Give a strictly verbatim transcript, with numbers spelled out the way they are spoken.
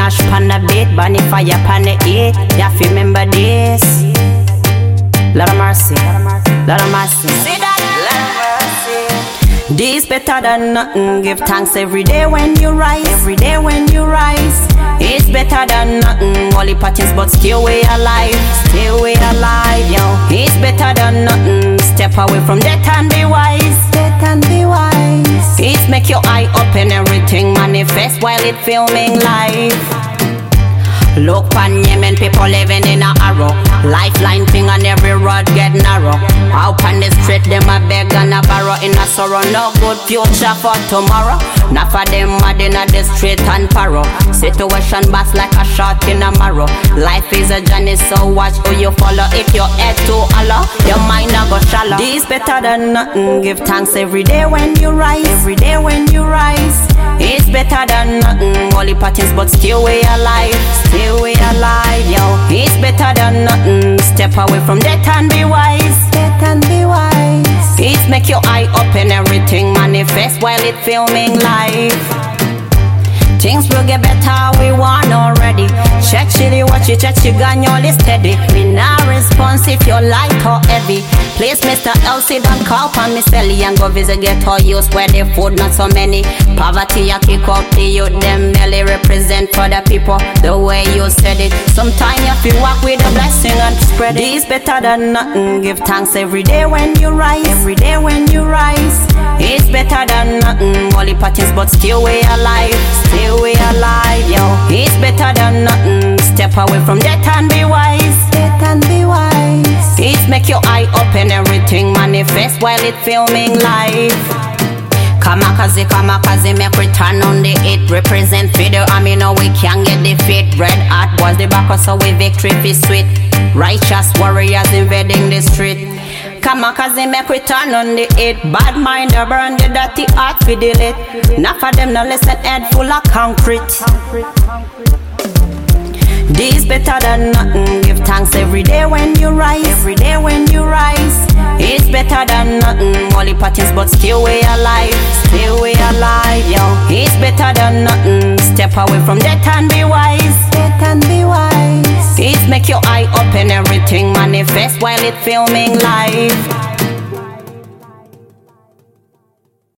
mash pan the beat, bunny fire pan the eat. You have to remember this. Lord of mercy, Lord of mercy. See that? Lord of mercy. This better than nothing. Give thanks every day when you rise. Every day when you rise. It's better than nothing. Only patches but still we alive. Still we alive, yo. It's better than nothing. Step away from death and be wise. Death and be wise. It's make your eye open, everything manifest while it filming live. Look pan Yemen, people living in a arrow. Lifeline thing and every road get narrow. Out on the street, them a beg and a borrow. In a sorrow, no good future for tomorrow. Not for them mad in a the street and paro. Situation bust like a shot in a marrow. Life is a journey, so watch who you follow. If your head too hollow, your mind a go shallow. This better than nothing. Give thanks every day when you rise. Every day when you rise. It's better than nothing. Only patches but still we alive. Still we alive, yo. It's better than nothing. Step away from death and be wise. Death and be wise. It's make your eye open, everything manifest while it filming live. Things will get better, we want already. Check shitty, watch it, check you gun, you're steady. We now response if you're light or heavy. Please Mister L C, don't call on me Sally and go visit get all use where the food not so many. Poverty I kick up the youth, them merely represent for the people the way you said it. Sometimes you feel walk with a blessing and spread it. This better than nothing. Give thanks every day when you rise. Every day when you rise. It's better than nothing. Only patches but still we alive. Still we alive, yo. It's better than nothing. Step away from death and be wise. Death and be wise. It's make your eye open, everything manifest while it filming live. Kamikaze, kamikaze, make we turn on the it. Represent video, I mean no we can't get defeat. Red heart was the back so we victory is sweet. Righteous warriors invading the street. Kamikaze, make we turn on the it. Bad mind a burn the dirty heart fi delete. Not for them no listen head full of concrete. This better than nothing. Give thanks every day when you rise. Every day when you rise. It's better than nothing. Only patches but still we alive. Still we alive, yo. It's better than nothing. Step away from death and be wise. Death and be wise. It's make your eye open, everything manifest while it filming live.